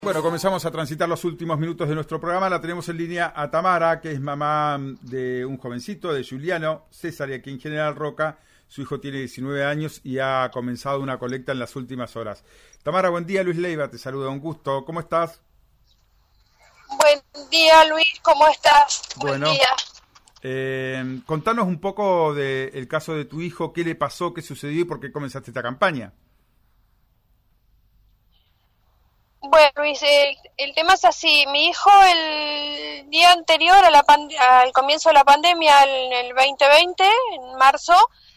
Bueno, comenzamos a transitar los últimos minutos de nuestro programa. La tenemos en línea a Tamara, que es mamá de un jovencito, de Juliano César, y aquí en General Roca. Su hijo tiene 19 años y ha comenzado una colecta en las últimas horas. Tamara, buen día. Luis Leiva te saluda, un gusto. ¿Cómo estás? Buen día, Luis. ¿Cómo estás? Bueno, buen día. Contanos un poco del caso de tu hijo. ¿Qué le pasó? ¿Qué sucedió? ¿Y por qué comenzaste esta campaña? Bueno, Luis, el tema es así. Mi hijo el día anterior al comienzo de la pandemia, en el 2020, en marzo,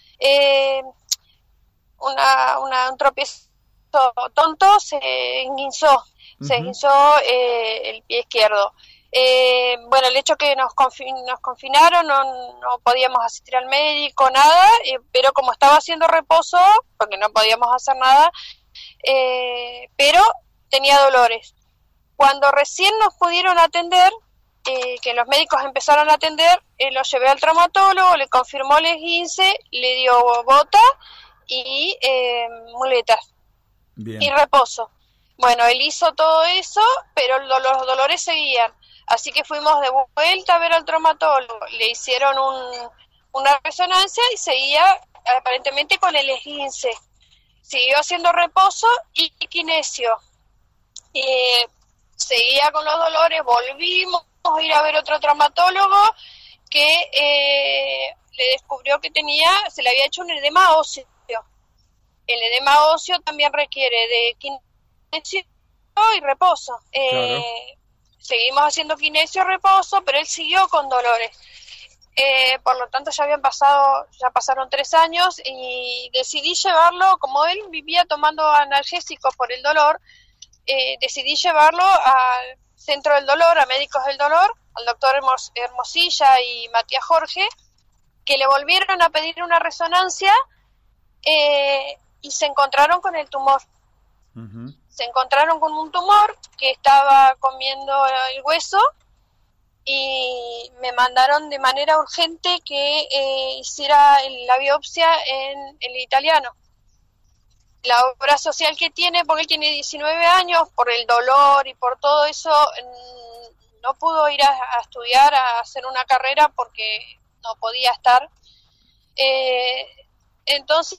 un tropiezo tonto se esguinzó. Se esguinzó el pie izquierdo. Bueno, el hecho que nos confinaron, no podíamos asistir al médico, nada, pero como estaba haciendo reposo, porque no podíamos hacer nada, pero tenía dolores. Cuando recién nos pudieron atender, que los médicos empezaron a atender, lo llevé al traumatólogo, le confirmó el esguince, le dio bota y muletas. Bien. Y reposo. Bueno, él hizo todo eso, pero los dolores seguían. Así que fuimos de vuelta a ver al traumatólogo, le hicieron una resonancia y seguía aparentemente con el esguince. Siguió haciendo reposo y kinesio. Seguía con los dolores, volvimos a ir a ver otro traumatólogo que le descubrió que se le había hecho un edema óseo. El edema óseo también requiere de kinesio y reposo. Claro. Seguimos haciendo kinesio, reposo, pero él siguió con dolores. Por lo tanto ya pasaron 3 años y decidí llevarlo, como él vivía tomando analgésicos por el dolor, decidí llevarlo al Centro del Dolor, a Médicos del Dolor, al doctor Hermosilla y Matías Jorge, que le volvieron a pedir una resonancia y se encontraron con el tumor. Uh-huh. Se encontraron con un tumor que estaba comiendo el hueso y me mandaron de manera urgente que hiciera la biopsia en el italiano. La obra social que tiene, porque él tiene 19 años, por el dolor y por todo eso, no pudo ir a estudiar, a hacer una carrera porque no podía estar. Entonces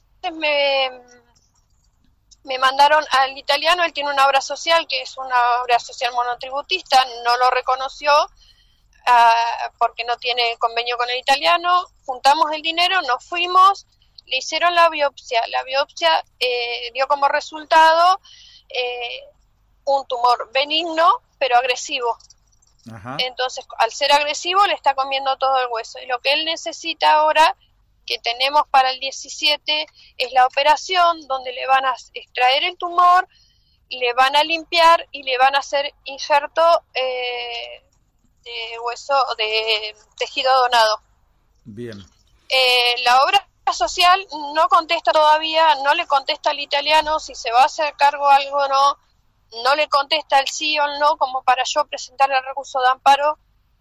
me mandaron al italiano. Él tiene una obra social que es una obra social monotributista, no lo reconoció porque no tiene convenio con el italiano. Juntamos el dinero, nos fuimos. Le hicieron la biopsia dio como resultado un tumor benigno, pero agresivo. Ajá. Entonces, al ser agresivo, le está comiendo todo el hueso. Y lo que él necesita ahora, que tenemos para el 17, es la operación donde le van a extraer el tumor, le van a limpiar y le van a hacer injerto de hueso, de tejido donado. Bien. La obra social no contesta todavía, no le contesta al italiano si se va a hacer cargo algo o no le contesta el sí o el no como para yo presentar el recurso de amparo.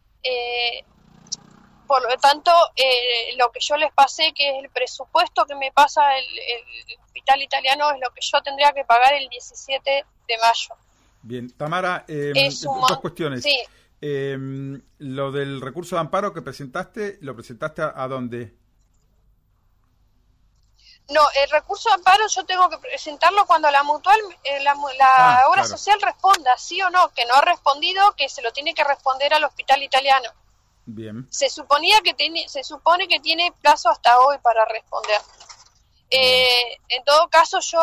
Por lo tanto, lo que yo les pasé, que es el presupuesto que me pasa el hospital italiano, es lo que yo tendría que pagar el 17 de mayo. Bien, Tamara, dos cuestiones. Sí. Lo del recurso de amparo que presentaste, ¿lo presentaste a dónde? No, el recurso de amparo yo tengo que presentarlo cuando la mutual, la obra social responda, sí o no, que no ha respondido, que se lo tiene que responder al hospital italiano. Bien. Se supone que tiene plazo hasta hoy para responder. En todo caso yo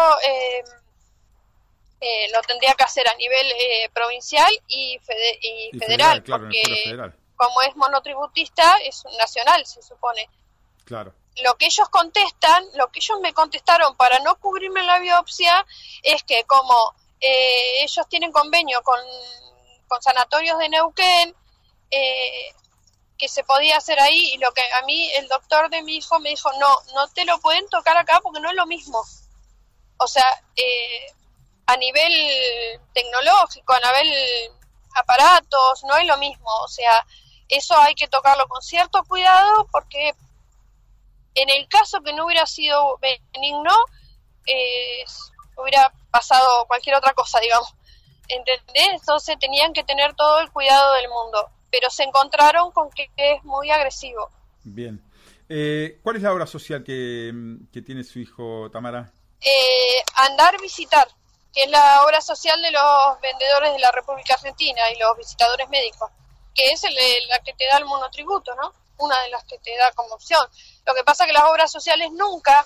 lo tendría que hacer a nivel provincial y federal, claro, porque federal. Como es monotributista es nacional, se supone. Claro. Lo que ellos me contestaron para no cubrirme la biopsia es que como ellos tienen convenio con sanatorios de Neuquén, que se podía hacer ahí, y lo que a mí el doctor de mi hijo me dijo, no te lo pueden tocar acá porque no es lo mismo. O sea, a nivel tecnológico, a nivel aparatos, no es lo mismo. O sea, eso hay que tocarlo con cierto cuidado porque en el caso que no hubiera sido benigno, hubiera pasado cualquier otra cosa, digamos. ¿entendés? Entonces tenían que tener todo el cuidado del mundo, pero se encontraron con que es muy agresivo. Bien. ¿Cuál es la obra social que tiene su hijo, Tamara? Andar Visitar, que es la obra social de los vendedores de la República Argentina y los visitadores médicos, que es la que te da el monotributo, ¿no? Una de las que te da como opción. Lo que pasa es que las obras sociales nunca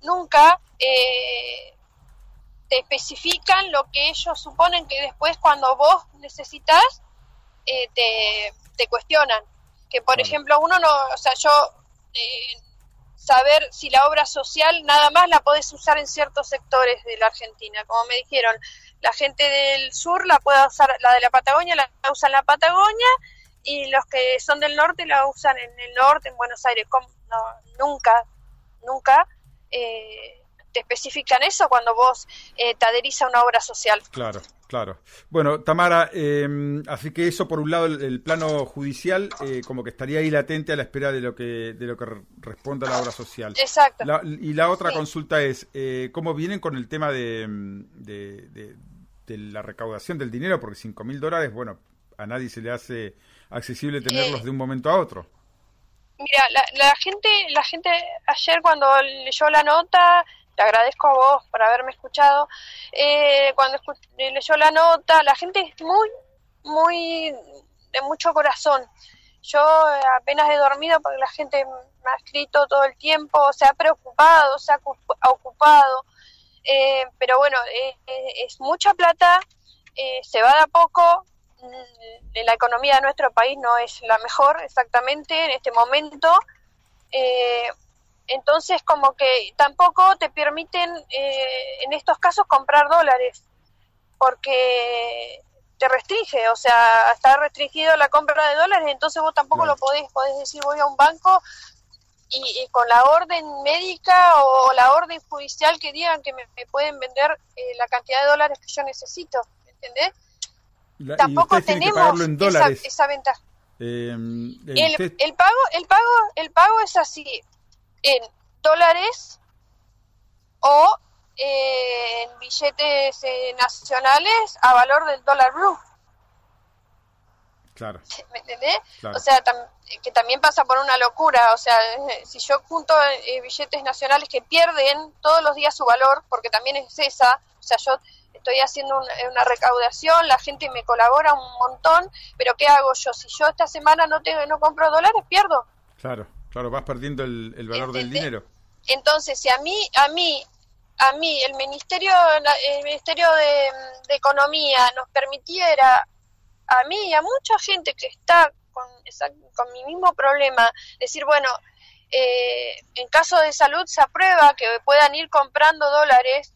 te especifican lo que ellos suponen que después cuando vos necesitas te cuestionan. Que por ejemplo uno no, o sea, yo saber si la obra social nada más la podés usar en ciertos sectores de la Argentina, como me dijeron, la gente del sur la puede usar, la de la Patagonia la usa en la Patagonia y los que son del norte la usan en el norte, en Buenos Aires. Nunca te especifican eso cuando vos te adherís a una obra social. Claro. Bueno, Tamara, así que eso por un lado, el plano judicial, como que estaría ahí latente a la espera de lo que responda la obra social. Exacto. Y la otra consulta es, ¿cómo vienen con el tema de la recaudación del dinero? Porque $5.000, bueno, a nadie se le hace accesible tenerlos de un momento a otro. Mira, la gente ayer cuando leyó la nota, te agradezco a vos por haberme escuchado, cuando leyó la nota, la gente es muy de mucho corazón. Yo apenas he dormido porque la gente me ha escrito todo el tiempo, se ha preocupado, se ha ocupado, pero bueno, es mucha plata, se va de a poco. La economía de nuestro país no es la mejor exactamente en este momento, entonces como que tampoco te permiten en estos casos comprar dólares porque te restringe, o sea, está restringido la compra de dólares, entonces vos tampoco lo podés decir voy a un banco y con la orden médica o la orden judicial que digan que me pueden vender la cantidad de dólares que yo necesito, ¿entendés? Tampoco tenemos esa ventaja. El pago es así, en dólares o en billetes nacionales a valor del dólar blue. Claro. ¿Me entendés? Claro. O sea, que también pasa por una locura. O sea, si yo junto billetes nacionales que pierden todos los días su valor, porque también es esa, o sea, yo estoy haciendo una recaudación, la gente me colabora un montón, pero ¿qué hago yo? Si yo esta semana no compro dólares, pierdo. Claro, vas perdiendo el valor del dinero. Entonces, si a mí el Ministerio de Economía nos permitiera, a mí y a mucha gente que está con mi mismo problema, decir, bueno, en caso de salud se aprueba que puedan ir comprando dólares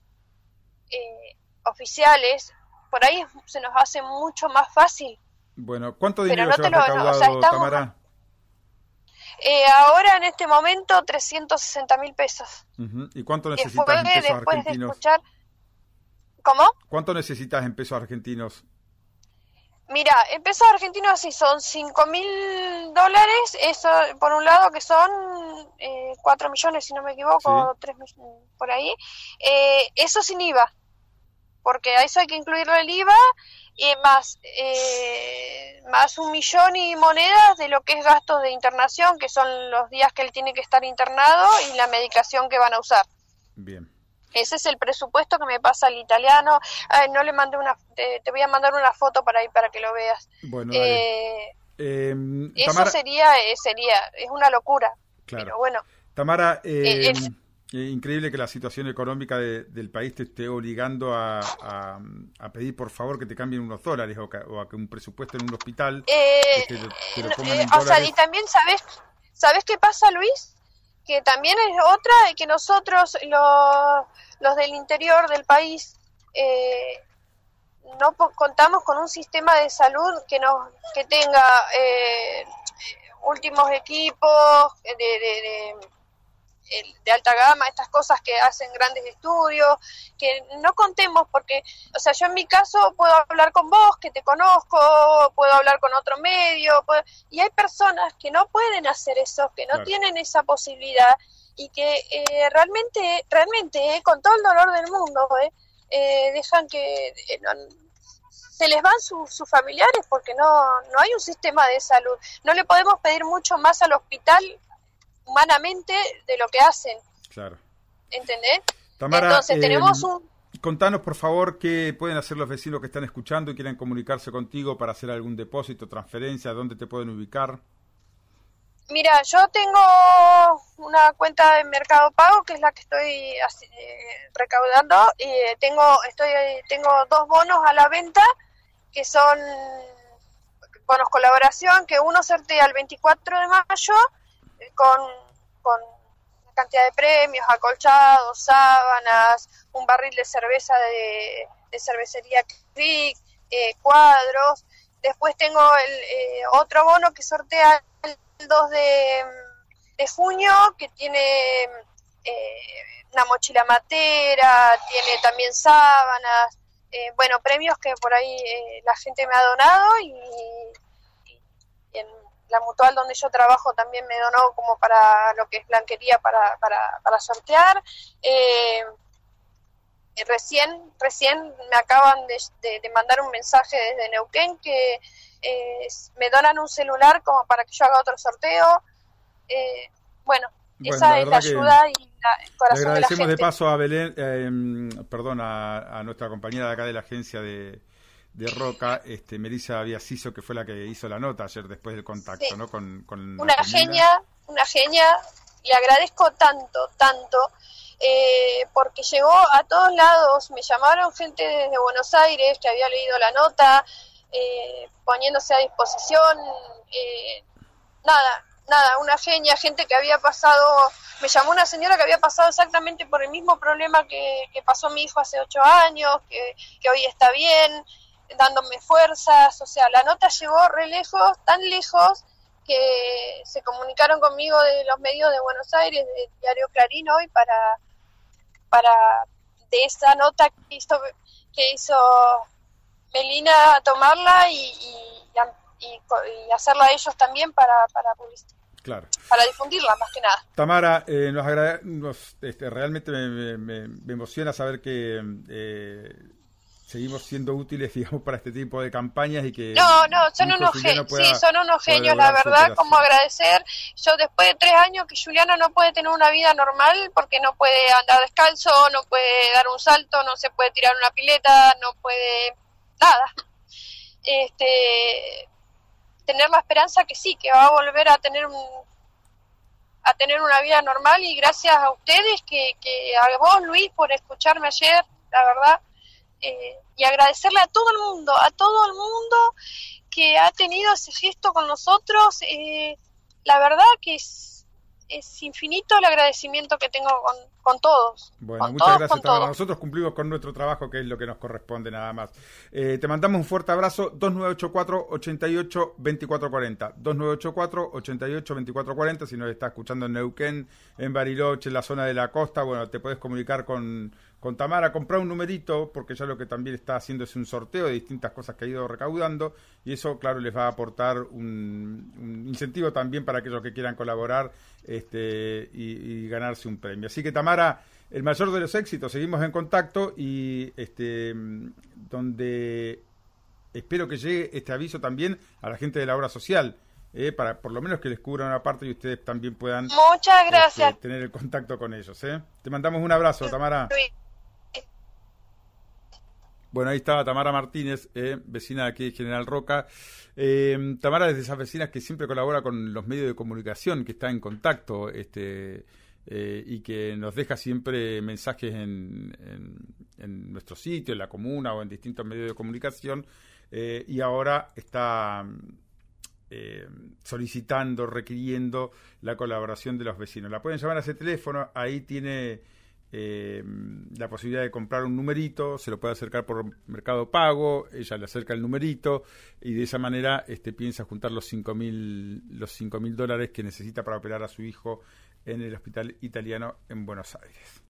oficiales, por ahí se nos hace mucho más fácil. Bueno, ¿cuánto dinero se ha recaudado, Tamara? Ahora en este momento 360.000 pesos. Uh-huh. ¿Y cuánto necesitas en pesos argentinos? De escuchar... ¿Cómo? ¿Cuánto necesitas en pesos argentinos? Mira, en pesos argentinos sí son $5.000, eso por un lado que son 4 millones si no me equivoco, sí. 3 millones por ahí, eso sin IVA, porque a eso hay que incluirle el IVA y más 1 millón y monedas de lo que es gastos de internación, que son los días que él tiene que estar internado y la medicación que van a usar. Bien. Ese es el presupuesto que me pasa el italiano. No le mandé te voy a mandar una foto para que lo veas. Bueno, eso Tamara... sería es una locura. Claro. Pero bueno. Tamara, increíble que la situación económica del país te esté obligando a pedir por favor que te cambien unos dólares o a que un presupuesto en un hospital te lo pongan en dólares. O sea, y también ¿sabes qué pasa, Luis? Que también es otra, que nosotros los del interior del país no contamos con un sistema de salud que tenga últimos equipos de alta gama, estas cosas que hacen grandes estudios, que no contemos porque, o sea, yo en mi caso puedo hablar con vos, que te conozco, puedo hablar con otro medio, y hay personas que no pueden hacer eso, que no tienen esa posibilidad y que realmente, con todo el dolor del mundo, dejan que se les van sus familiares porque no hay un sistema de salud. No le podemos pedir mucho más al hospital humanamente de lo que hacen. Claro. ¿Entendés? Tamara, entonces tenemos contanos, por favor, qué pueden hacer los vecinos que están escuchando y quieren comunicarse contigo para hacer algún depósito, transferencia, ¿dónde te pueden ubicar? Mira, yo tengo una cuenta de Mercado Pago, que es la que estoy recaudando, y tengo 2 bonos a la venta, que son bonos colaboración, que uno sortea el 24 de mayo con una cantidad de premios, acolchados, sábanas, un barril de cerveza de cervecería Crick, cuadros. Después tengo el otro bono que sortea el 2 de junio, que tiene una mochila matera, tiene también sábanas, premios que por ahí la gente me ha donado, y en la mutual donde yo trabajo también me donó como para lo que es blanquería para sortear. Recién me acaban de mandar un mensaje desde Neuquén que me donan un celular como para que yo haga otro sorteo. Esa es la ayuda y el corazón de la gente. Le agradecemos de paso a Belén, a nuestra compañera de acá de la agencia de Roca, Melissa Biasiso, que fue la que hizo la nota ayer después del contacto, sí, ¿no? Con una genia, le agradezco tanto, porque llegó a todos lados. Me llamaron gente desde Buenos Aires que había leído la nota, poniéndose a disposición, una genia, gente que había pasado, me llamó una señora que había pasado exactamente por el mismo problema que pasó mi hijo hace 8 años, que hoy está bien, dándome fuerzas. O sea, la nota llegó re lejos, tan lejos, que se comunicaron conmigo de los medios de Buenos Aires, del diario Clarín hoy, para de esa nota que hizo Melina, tomarla y hacerla a ellos también para claro, para difundirla, más que nada. Tamara, realmente me emociona saber que seguimos siendo útiles, digamos, para este tipo de campañas y que... son unos genios, son unos genios, la verdad, como agradecer. Yo después de 3 años que Juliano no puede tener una vida normal porque no puede andar descalzo, no puede dar un salto, no se puede tirar una pileta, no puede nada. Tener la esperanza que sí, que va a volver a tener una vida normal, y gracias a ustedes, que a vos, Luis, por escucharme ayer, la verdad. Y agradecerle a todo el mundo que ha tenido ese gesto con nosotros. La verdad que es infinito el agradecimiento que tengo con todos. Bueno, muchas gracias, Tamara. Nosotros cumplimos con nuestro trabajo, que es lo que nos corresponde nada más. Te mandamos un fuerte abrazo. 2984-88-2440. 2984-88-2440. Si nos está escuchando en Neuquén, en Bariloche, en la zona de la costa, bueno, te puedes comunicar con Tamara, comprar un numerito, porque ya lo que también está haciendo es un sorteo de distintas cosas que ha ido recaudando, y eso, claro, les va a aportar un incentivo también para aquellos que quieran colaborar y ganarse un premio. Así que, Tamara, el mayor de los éxitos, seguimos en contacto, y donde espero que llegue este aviso también a la gente de la obra social, para por lo menos que les cubran una parte y ustedes también puedan muchas gracias tener el contacto con ellos. Te mandamos un abrazo, Tamara. Bueno, ahí estaba Tamara Martínez, vecina de aquí de General Roca. Tamara es de esas vecinas que siempre colabora con los medios de comunicación, que está en contacto, y que nos deja siempre mensajes en nuestro sitio, en la comuna o en distintos medios de comunicación, y ahora está solicitando, requiriendo la colaboración de los vecinos. La pueden llamar a ese teléfono, ahí tiene la posibilidad de comprar un numerito, se lo puede acercar por Mercado Pago, ella le acerca el numerito, y de esa manera piensa juntar los $5.000 que necesita para operar a su hijo en el hospital italiano en Buenos Aires.